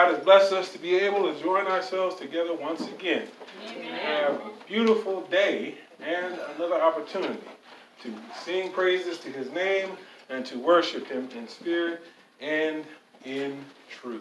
God has blessed us to be able to join ourselves together once again. Amen. Have a beautiful day and another opportunity to sing praises to His name and to worship Him in spirit and in truth.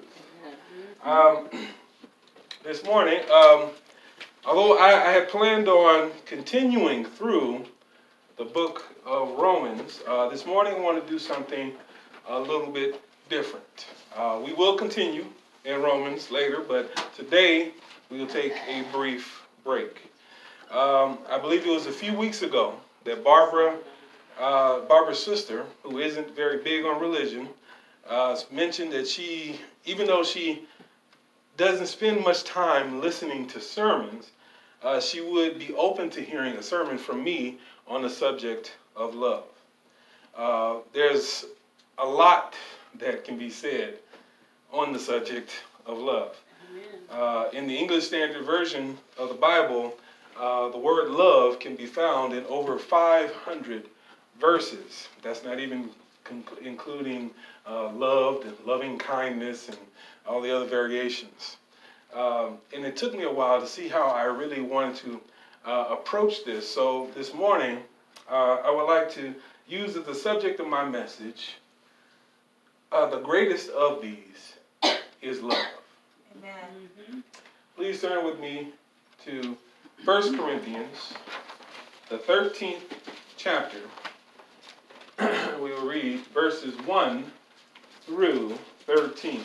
This morning, although I had planned on continuing through the book of Romans, this morning I want to do something a little bit different. We will continue in Romans later, but today we will take a brief break. I believe it was a few weeks ago that Barbara's sister, who isn't very big on religion, mentioned that she, even though she doesn't spend much time listening to sermons, she would be open to hearing a sermon from me on the subject of love. There's a lot that can be said on the subject of love. In the English Standard Version of the Bible, the word love can be found in over 500 verses. That's not even including love and loving kindness and all the other variations. And it took me a while to see how I really wanted to approach this. So this morning, I would like to use as the subject of my message, the greatest of these is love. Amen. Please turn with me to 1 Corinthians, the 13th chapter. We will read verses 1 through 13.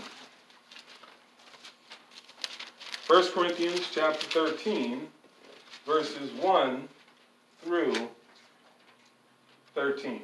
1 Corinthians chapter 13, verses 1 through 13.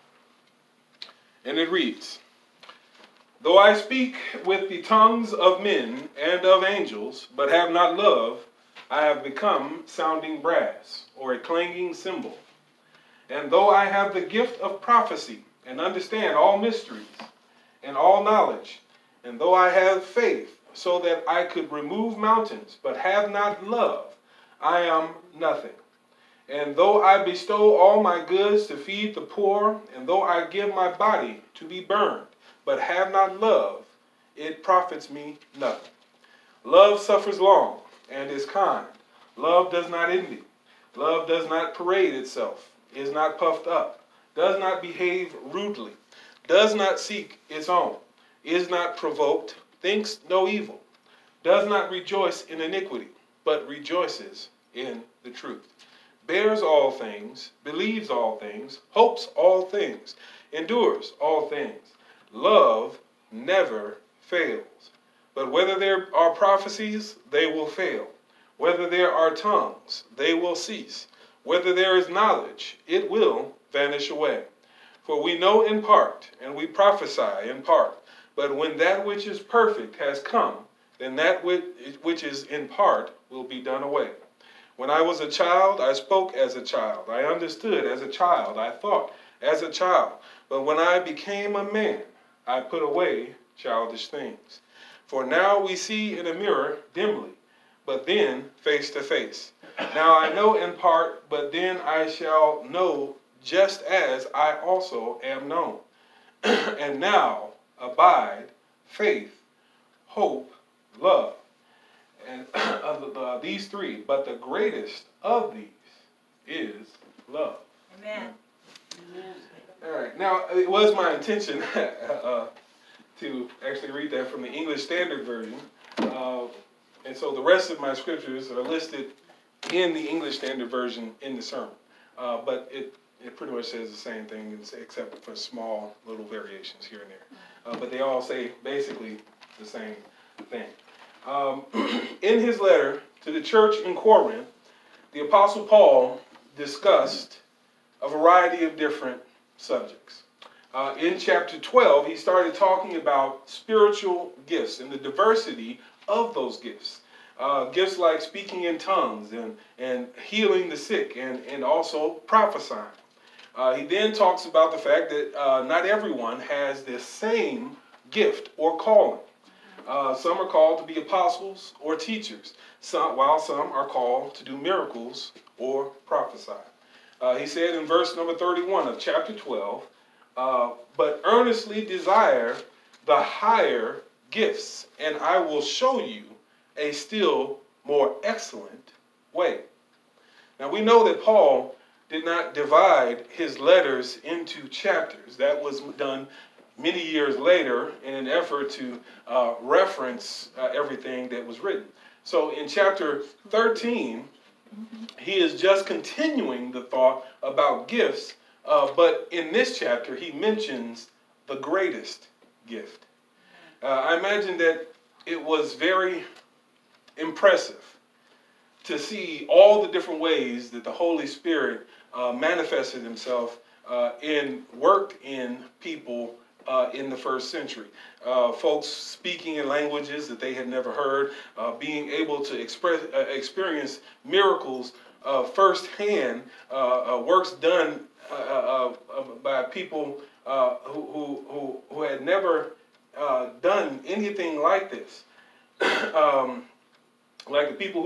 And it reads, "Though I speak with the tongues of men and of angels, but have not love, I have become sounding brass, or a clanging cymbal. And though I have the gift of prophecy, and understand all mysteries, and all knowledge, and though I have faith, so that I could remove mountains, but have not love, I am nothing. And though I bestow all my goods to feed the poor, and though I give my body to be burned, but have not love, it profits me nothing. Love suffers long, and is kind. Love does not envy. Love does not parade itself, is not puffed up, does not behave rudely, does not seek its own, is not provoked, thinks no evil, does not rejoice in iniquity, but rejoices in the truth, bears all things, believes all things, hopes all things, endures all things. Love never fails. But whether there are prophecies, they will fail. Whether there are tongues, they will cease. Whether there is knowledge, it will vanish away. For we know in part, and we prophesy in part. But when that which is perfect has come, then that which is in part will be done away. When I was a child, I spoke as a child. I understood as a child. I thought as a child. But when I became a man, I put away childish things. For now we see in a mirror dimly, but then face to face. Now I know in part, but then I shall know just as I also am known. And now abide faith, hope, love. And these three, but the greatest of these is love." Amen. All right. Now, it was my intention to actually read that from the English Standard Version. And so the rest of my scriptures are listed in the English Standard Version in the sermon. But it pretty much says the same thing except for small little variations here and there. But they all say basically the same thing. In his letter to the church in Corinth, the Apostle Paul discussed a variety of different subjects. In chapter 12, he started talking about spiritual gifts and the diversity of those gifts. Gifts like speaking in tongues and healing the sick and also prophesying. He then talks about the fact that not everyone has the same gift or calling. Some are called to be apostles or teachers, while some are called to do miracles or prophesy. He said in verse number 31 of chapter 12, but earnestly desire the higher gifts, and I will show you a still more excellent way. Now we know that Paul did not divide his letters into chapters. That was done many years later in an effort to reference everything that was written. So in chapter 13, he is just continuing the thought about gifts, but in this chapter he mentions the greatest gift. I imagine that it was very impressive to see all the different ways that the Holy Spirit manifested himself worked in people in the first century. Folks speaking in languages that they had never heard, being able to experience miracles firsthand, works done by people who had never done anything like this. Like the people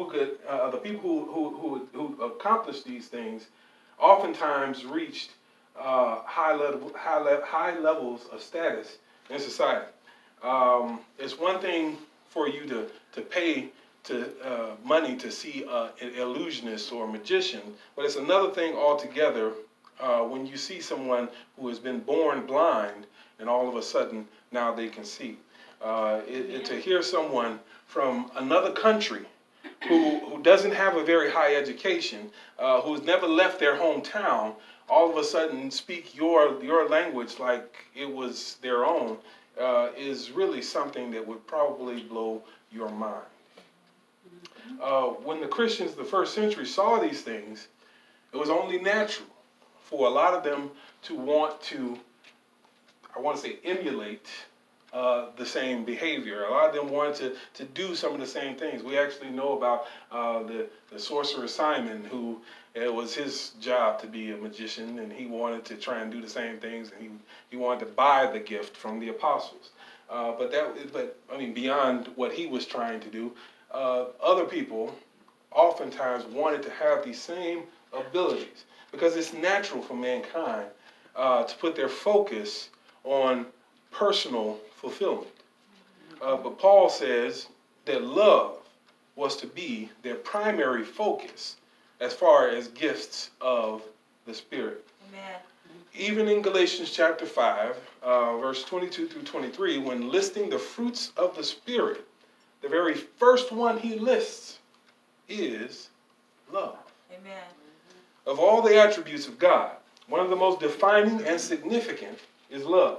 who accomplished these things, oftentimes reached high levels of status in society. It's one thing for you to pay money to see an illusionist or a magician, but it's another thing altogether when you see someone who has been born blind and all of a sudden now they can see. To hear someone from another country who doesn't have a very high education, who's never left their hometown, all of a sudden speak your language like it was their own, is really something that would probably blow your mind. When the Christians of the first century saw these things, it was only natural for a lot of them to want to, emulate the same behavior. A lot of them wanted to do some of the same things. We actually know about the sorcerer Simon, who it was his job to be a magician, and he wanted to try and do the same things, and he wanted to buy the gift from the apostles. But beyond what he was trying to do, other people oftentimes wanted to have these same abilities, because it's natural for mankind to put their focus on personal fulfillment. But Paul says that love was to be their primary focus as far as gifts of the Spirit. Amen. Even in Galatians chapter 5, verse 22 through 23, when listing the fruits of the Spirit, the very first one he lists is love. Amen. Of all the attributes of God, one of the most defining and significant is love.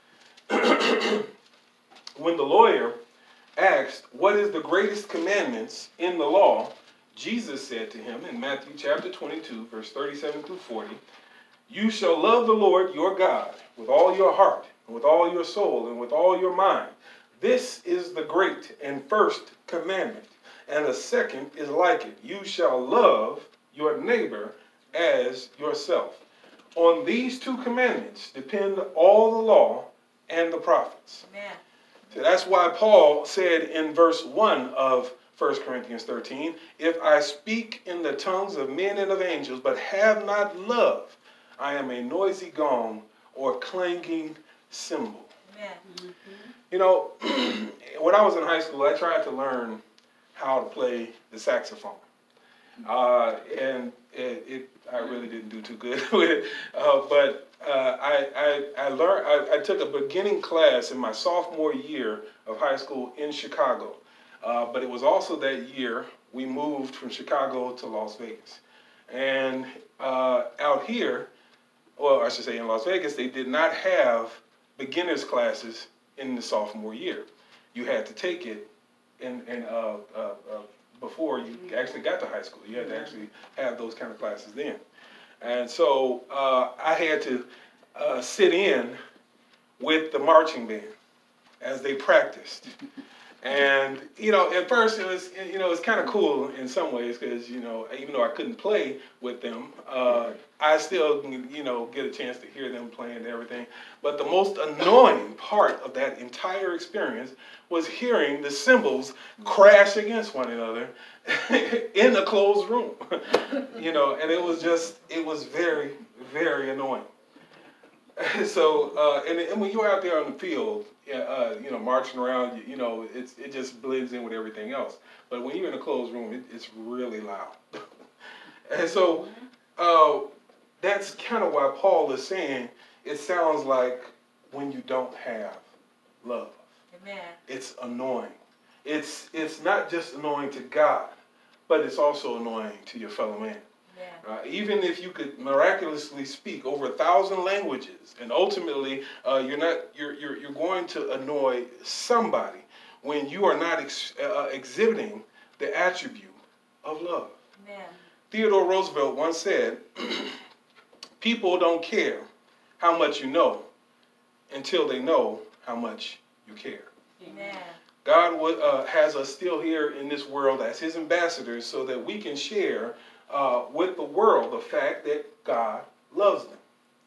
When the lawyer asked, what is the greatest commandments in the law, Jesus said to him in Matthew chapter 22, verse 37 through 40, you shall love the Lord your God with all your heart, and with all your soul, and with all your mind. This is the great and first commandment. And the second is like it. You shall love your neighbor as yourself. On these two commandments depend all the law and the prophets. Amen. So that's why Paul said in verse 1 of 1 Corinthians 13, if I speak in the tongues of men and of angels, but have not love, I am a noisy gong or clanging cymbal. Amen. Mm-hmm. You know, when I was in high school, I tried to learn how to play the saxophone. And I really didn't do too good with it. But I took a beginning class in my sophomore year of high school in Chicago. But it was also that year we moved from Chicago to Las Vegas. And out here, well, I should say in Las Vegas, they did not have beginners classes in the sophomore year. You had to take it before you actually got to high school. You had to actually have those kind of classes then. And so I had to sit in with the marching band as they practiced. And, at first it was, it's kind of cool in some ways because, even though I couldn't play with them, I still, get a chance to hear them playing and everything. But the most annoying part of that entire experience was hearing the cymbals crash against one another in a closed room, and it was very, very annoying. So, and when you're out there on the field, marching around, it just blends in with everything else. But when you're in a closed room, it's really loud. And so that's kind of why Paul is saying it sounds like when you don't have love. Amen. It's annoying. It's not just annoying to God, but it's also annoying to your fellow man. Even if you could miraculously speak over 1,000 languages, and ultimately you're going to annoy somebody when you are not exhibiting the attribute of love. Amen. Theodore Roosevelt once said, "People don't care how much you know until they know how much you care." Amen. God has us still here in this world as His ambassadors so that we can share with the world the fact that God loves them.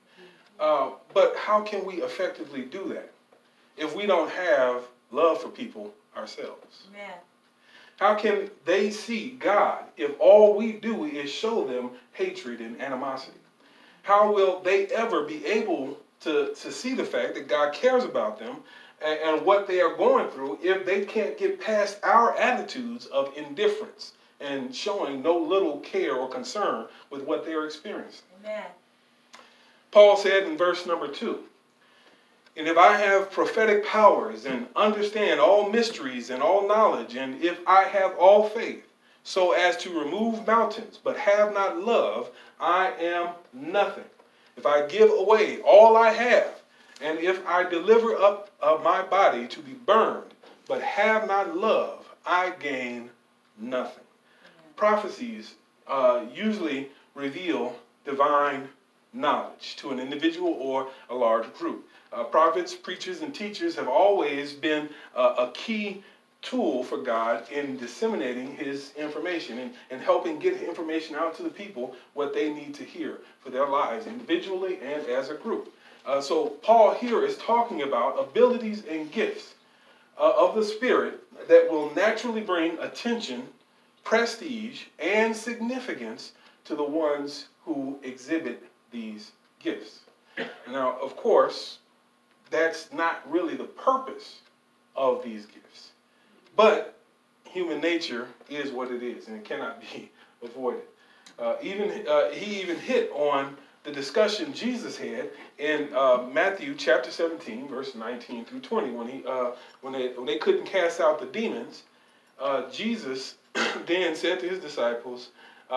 But how can we effectively do that if we don't have love for people ourselves? Amen. How can they see God if all we do is show them hatred and animosity? How will they ever be able to see the fact that God cares about them and what they are going through if they can't get past our attitudes of indifference and showing no little care or concern with what they are experiencing? Amen. Paul said in verse number 2, "And if I have prophetic powers and understand all mysteries and all knowledge, and if I have all faith so as to remove mountains, but have not love, I am nothing. If I give away all I have, and if I deliver up my body to be burned, but have not love, I gain nothing." Prophecies usually reveal divine knowledge to an individual or a large group. Prophets, preachers, and teachers have always been a key tool for God in disseminating His information and helping get information out to the people what they need to hear for their lives individually and as a group. So Paul here is talking about abilities and gifts of the Spirit that will naturally bring attention, prestige, and significance to the ones who exhibit these gifts. Now, of course, that's not really the purpose of these gifts. But human nature is what it is, and it cannot be avoided. He even hit on the discussion Jesus had in Matthew chapter 17, verse 19 through 20. When they couldn't cast out the demons, Jesus then said to His disciples,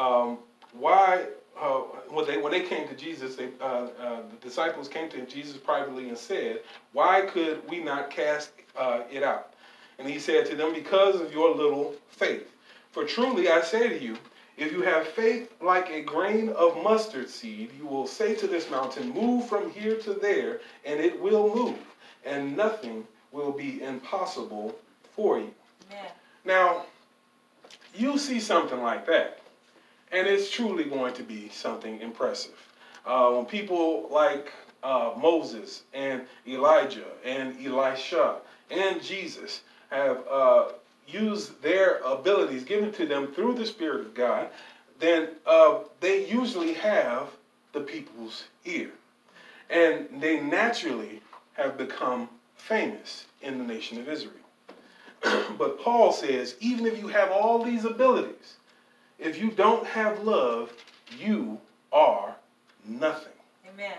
when they came to Jesus, the disciples came to Jesus privately and said, "Why could we not cast it out?" And He said to them, "Because of your little faith. For truly I say to you, if you have faith like a grain of mustard seed, you will say to this mountain, 'Move from here to there,' and it will move, and nothing will be impossible for you." Yeah. Now, you see something like that, and it's truly going to be something impressive. When people like Moses and Elijah and Elisha and Jesus have used their abilities given to them through the Spirit of God, then they usually have the people's ear. And they naturally have become famous in the nation of Israel. But Paul says, even if you have all these abilities, if you don't have love, you are nothing. Amen.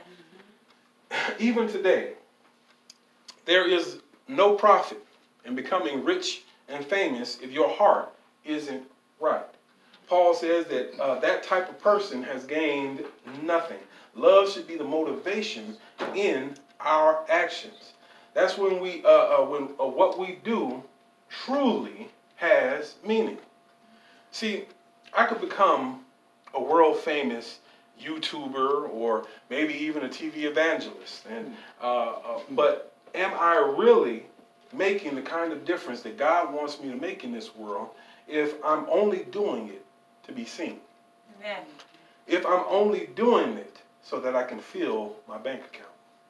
Even today, there is no profit in becoming rich and famous if your heart isn't right. Paul says that that type of person has gained nothing. Love should be the motivation in our actions. That's when what we do truly has meaning. See, I could become a world famous YouTuber or maybe even a TV evangelist, but am I really making the kind of difference that God wants me to make in this world if I'm only doing it to be seen? Amen. If I'm only doing it so that I can fill my bank account?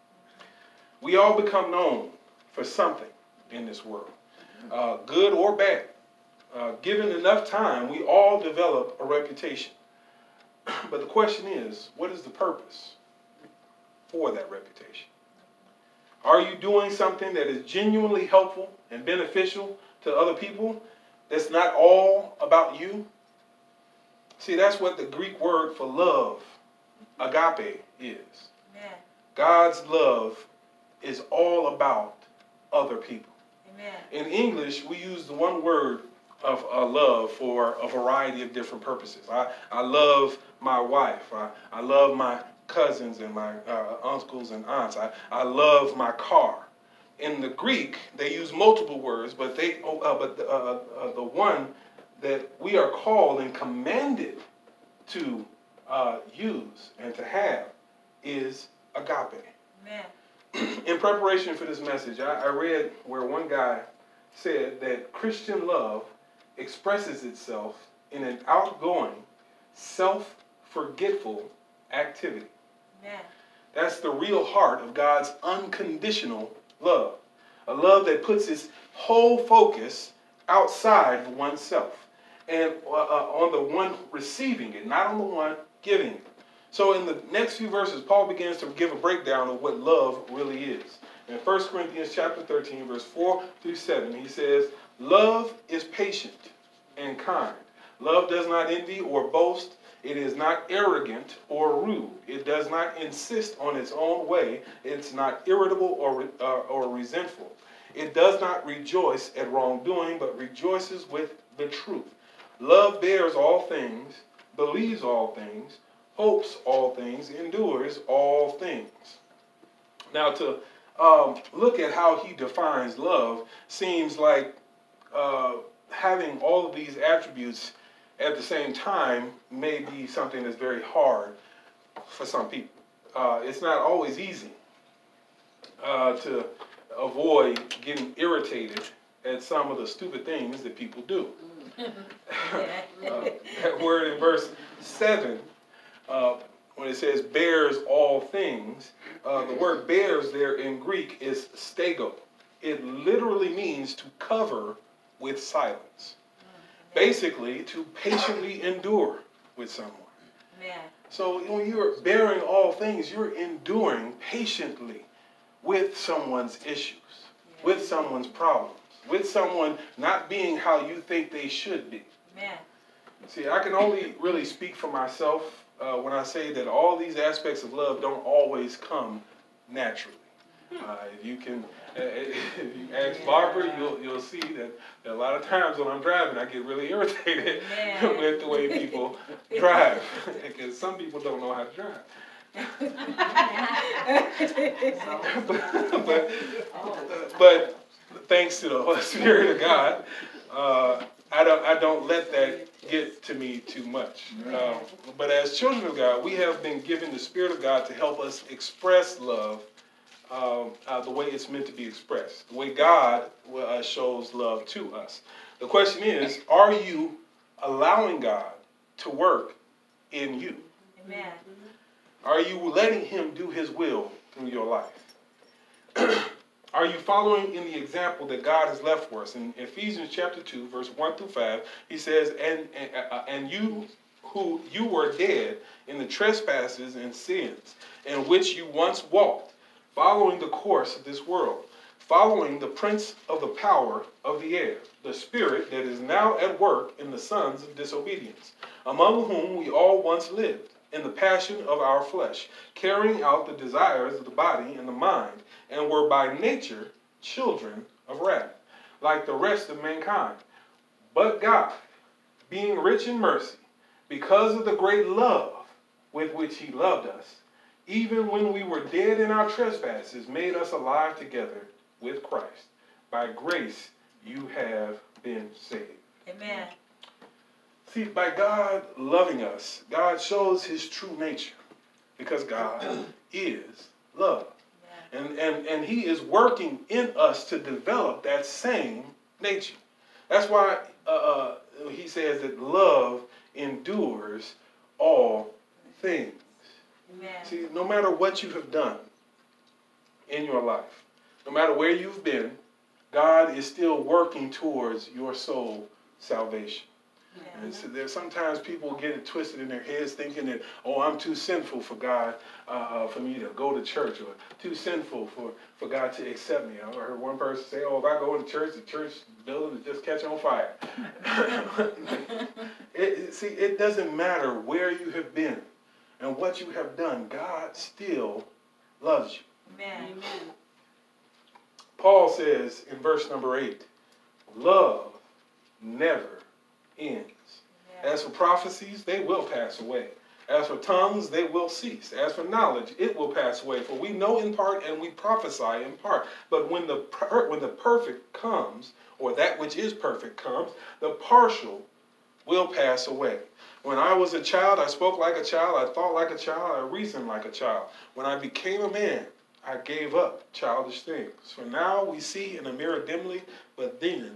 We all become known for something in this world, good or bad. Given enough time, we all develop a reputation. But the question is, what is the purpose for that reputation? Are you doing something that is genuinely helpful and beneficial to other people that's not all about you? See, that's what the Greek word for love, agape, is. Amen. God's love is all about other people. Amen. In English, we use the one word of love for a variety of different purposes. I love my wife. I love my cousins and my uncles and aunts. I love my car. In the Greek, they use multiple words, but the one that we are called and commanded to use and to have is agape. Amen. In preparation for this message, I read where one guy said that Christian love expresses itself in an outgoing, self-forgetful activity. Amen. That's the real heart of God's unconditional love. A love that puts its whole focus outside of oneself and on the one receiving it, not on the one giving it. So in the next few verses, Paul begins to give a breakdown of what love really is. In 1 Corinthians chapter 13, verse 4 through 7, he says, "Love is patient and kind. Love does not envy or boast. It is not arrogant or rude. It does not insist on its own way. It's not irritable or resentful. It does not rejoice at wrongdoing, but rejoices with the truth. Love bears all things, believes all things, hopes all things, endures all things." Now, to look at how he defines love seems like having all of these attributes at the same time may be something that's very hard for some people. It's not always easy to avoid getting irritated at some of the stupid things that people do. That word in verse 7, when it says bears all things, the word bears there in Greek is stego. It literally means to cover with silence. Basically, to patiently endure with someone. Amen. So when you're bearing all things, you're enduring patiently with someone's issues, with someone's problems, with someone not being how you think they should be. Amen. See, I can only really speak for myself when I say that all these aspects of love don't always come naturally. If you ask Barbara, you'll see that a lot of times when I'm driving, I get really irritated with the way people drive, because some people don't know how to drive. but thanks to the Holy Spirit of God, I don't let that get to me too much. But as children of God, we have been given the Spirit of God to help us express love the way it's meant to be expressed, the way God shows love to us. The question is, are you allowing God to work in you? Amen. Are you letting Him do His will through your life? Are you following in the example that God has left for us? In Ephesians chapter 2, verse 1 through 5, he says, and you who you were dead in the trespasses and sins in which you once walked, following the course of this world, following the prince of the power of the air, the spirit that is now at work in the sons of disobedience, among whom we all once lived, in the passion of our flesh, carrying out the desires of the body and the mind, and were by nature children of wrath, like the rest of mankind. But God, being rich in mercy, because of the great love with which He loved us, even when we were dead in our trespasses, made us alive together with Christ. By grace you have been saved. Amen. See, by God loving us, God shows His true nature, because God is love. And He is working in us to develop that same nature. That's why He says that love endures all things. Amen. See, no matter what you have done in your life, no matter where you've been, God is still working towards your soul salvation. And so there's sometimes people get it twisted in their heads thinking that, oh, I'm too sinful for God, for me to go to church, or too sinful for God to accept me. I heard one person say, oh, if I go to church, the church building will just catch on fire. It doesn't matter where you have been and what you have done. God still loves you. Amen. Amen. Paul says in verse number 8, love never ends. As for prophecies, they will pass away. As for tongues, they will cease. As for knowledge, it will pass away. For we know in part and we prophesy in part. But when the perfect comes, or that which is perfect comes, the partial will pass away. When I was a child, I spoke like a child, I thought like a child, I reasoned like a child. When I became a man, I gave up childish things. For now we see in a mirror dimly, but then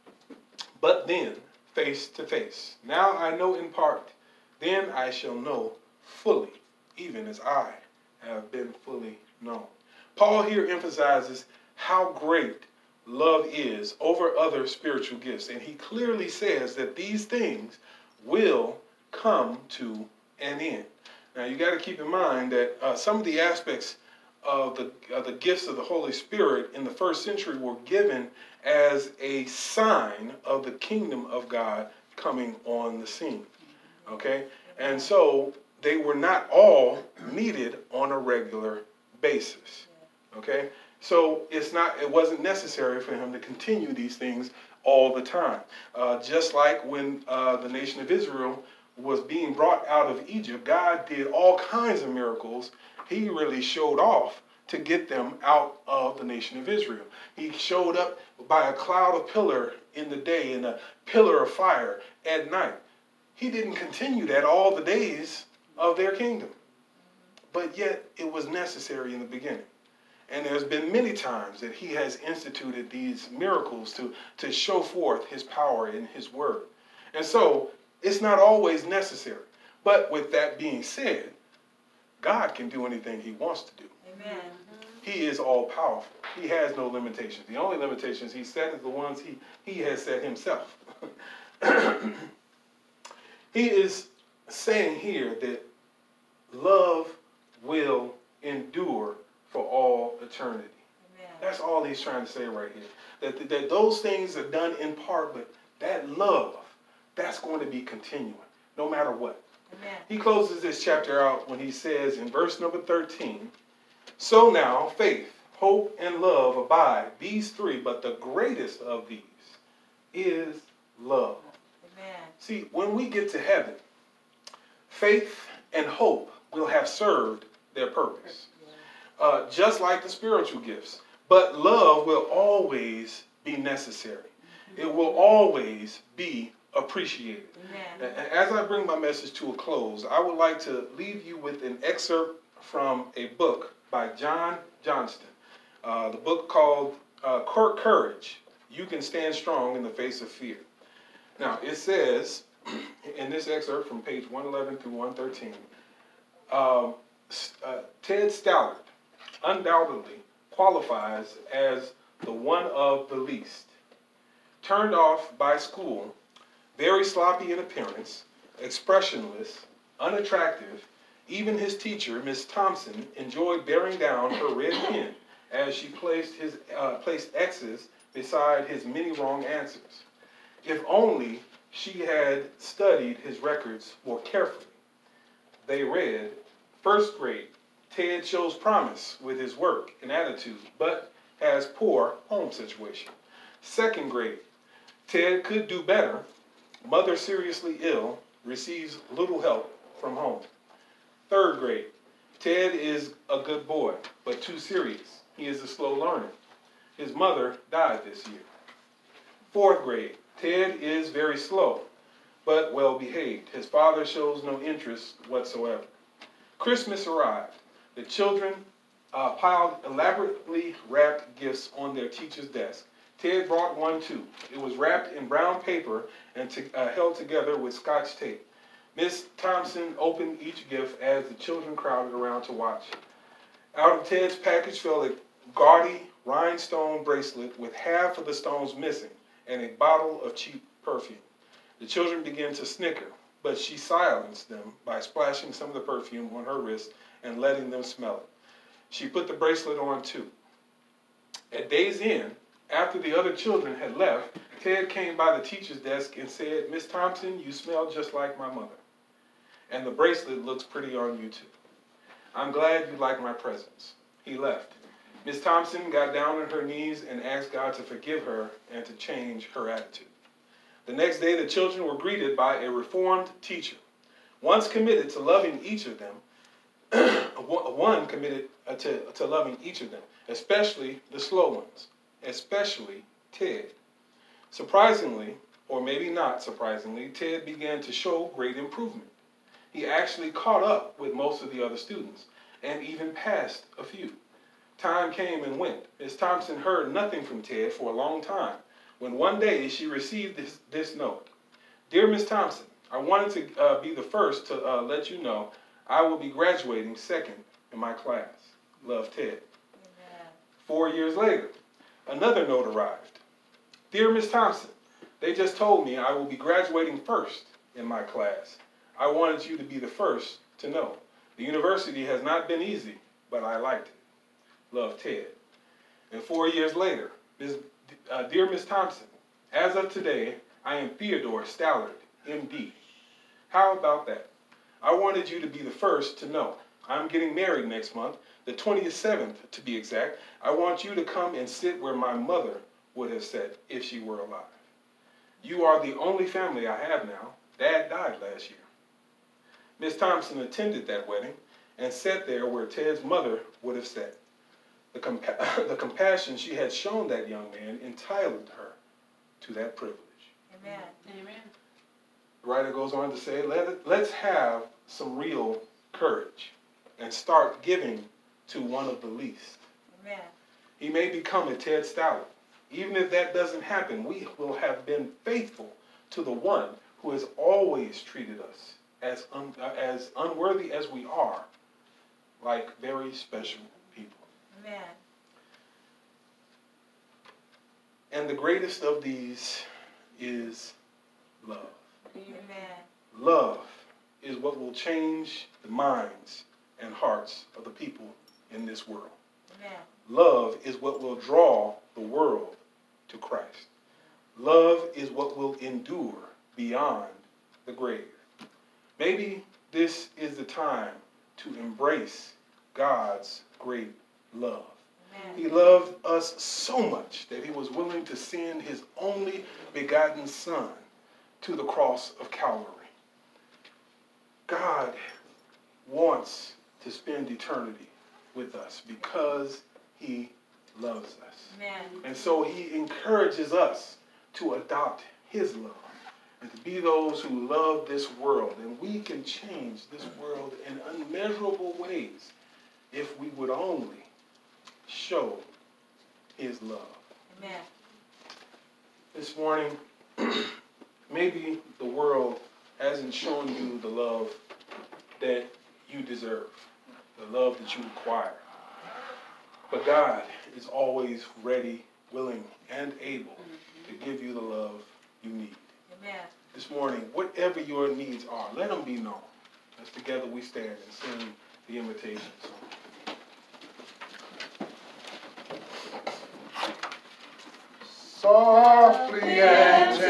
face to face. Now I know in part, then I shall know fully, even as I have been fully known. Paul here emphasizes how great love is over other spiritual gifts. And he clearly says that these things will come to an end. Now you got to keep in mind that some of the aspects of the gifts of the Holy Spirit in the first century were given as a sign of the kingdom of God coming on the scene. Okay? And so they were not all needed on a regular basis. Okay? So it wasn't necessary for him to continue these things all the time. Just like when the nation of Israel was being brought out of Egypt, God did all kinds of miracles. He really showed off to get them out of the nation of Israel. He showed up by a cloud of pillar in the day and a pillar of fire at night. He didn't continue that all the days of their kingdom. But yet it was necessary in the beginning. And there's been many times that he has instituted these miracles to show forth his power in his word. And so it's not always necessary. But with that being said, God can do anything he wants to do. Amen. He is all powerful. He has no limitations. The only limitations he set is the ones he has set himself. He is saying here that love will endure for all eternity. Amen. That's all he's trying to say right here. That those things are done in part, but that love, that's going to be continuing, no matter what. Amen. He closes this chapter out when he says in verse number 13, so now faith, hope, and love abide, these three, but the greatest of these is love. Amen. See, when we get to heaven, faith and hope will have served their purpose. Just like the spiritual gifts. But love will always be necessary. It will always be appreciated. Amen. As I bring my message to a close, I would like to leave you with an excerpt from a book by John Johnston. The book called Courage, You Can Stand Strong in the Face of Fear. Now, it says in this excerpt from page 111 through 113, Ted Stallard undoubtedly qualifies as the one of the least. Turned off by school, very sloppy in appearance, expressionless, unattractive, even his teacher, Miss Thompson, enjoyed bearing down her red pen as she placed X's beside his many wrong answers. If only she had studied his records more carefully. They read, first grade, Ted shows promise with his work and attitude, but has poor home situation. Second grade, Ted could do better. Mother seriously ill, receives little help from home. Third grade, Ted is a good boy, but too serious. He is a slow learner. His mother died this year. Fourth grade, Ted is very slow, but well behaved. His father shows no interest whatsoever. Christmas arrived. The children piled elaborately wrapped gifts on their teacher's desk. Ted brought one too. It was wrapped in brown paper and held together with Scotch tape. Miss Thompson opened each gift as the children crowded around to watch. Out of Ted's package fell a gaudy rhinestone bracelet with half of the stones missing and a bottle of cheap perfume. The children began to snicker, but she silenced them by splashing some of the perfume on her wrist and letting them smell it. She put the bracelet on too. At day's end, after the other children had left, Ted came by the teacher's desk and said, "Miss Thompson, you smell just like my mother. And the bracelet looks pretty on you too. I'm glad you like my presents." He left. Miss Thompson got down on her knees and asked God to forgive her and to change her attitude. The next day, the children were greeted by a reformed teacher. Once committed to loving each of them, one committed to loving each of them, especially the slow ones, especially Ted. Surprisingly, or maybe not surprisingly, Ted began to show great improvement. He actually caught up with most of the other students and even passed a few. Time came and went. Miss Thompson heard nothing from Ted for a long time, when one day she received this note. "Dear Miss Thompson, I wanted to be the first to let you know I will be graduating second in my class. Love, Ted." Amen. 4 years later, another note arrived. "Dear Miss Thompson, they just told me I will be graduating first in my class. I wanted you to be the first to know. The university has not been easy, but I liked it. Love, Ted." And 4 years later, "Dear Miss Thompson, as of today, I am Theodore Stallard, MD. How about that? I wanted you to be the first to know. I'm getting married next month, the 27th to be exact. I want you to come and sit where my mother would have sat if she were alive. You are the only family I have now. Dad died last year." Miss Thompson attended that wedding and sat there where Ted's mother would have sat. The compassion she had shown that young man entitled her to that privilege. Amen. Amen. The writer goes on to say, let's have some real courage and start giving to one of the least. Amen. He may become a Ted Stallard. Even if that doesn't happen, we will have been faithful to the one who has always treated us as unworthy as we are, like very special people. Amen. And the greatest of these is love. Amen. Love is what will change the minds and hearts of the people in this world. Amen. Love is what will draw the world to Christ. Love is what will endure beyond the grave. Maybe this is the time to embrace God's great love. Amen. He loved us so much that he was willing to send his only begotten Son to the cross of Calvary. God wants to spend eternity with us because he loves us. Amen. And so he encourages us to adopt his love and to be those who love this world. And we can change this world in unmeasurable ways if we would only show his love. Amen. This morning, maybe the world hasn't shown you the love that you deserve, the love that you require. But God is always ready, willing, and able to give you the love you need. Amen. This morning, whatever your needs are, let them be known. As together we stand and sing the invitation song. Softly and